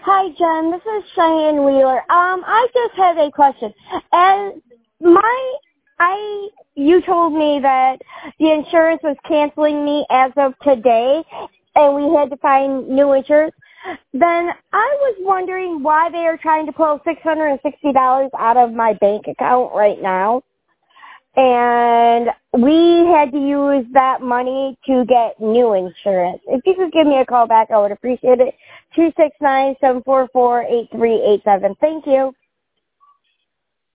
Hi, Jen. This is Cheyenne Wheeler. I just have a question. And you told me that the insurance was canceling me as of today, and we had to find new insurance. Then I was wondering why they are trying to pull $660 out of my bank account right now. And we had to use that money to get new insurance. If you could give me a call back, I would appreciate it. 269-744-8387. Thank you.